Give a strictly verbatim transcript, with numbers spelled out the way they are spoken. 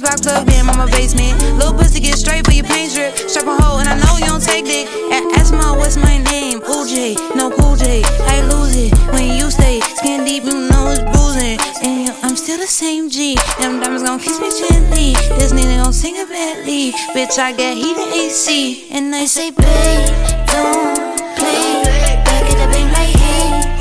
box plugged in on my basement. Little pussy get straight for your paint strip. Strap a hole and I know you don't take dick. Ask my what's my name? Cool J, no Cool J. I lose it when you stay skin deep, you know it's bruising. And yo, I'm still the same G. Them diamonds gon' kiss me gently. This nigga gon' sing a Bentley. Bitch, I got heated A C. And I say, babe, don't play. Back it up, ain't like hey.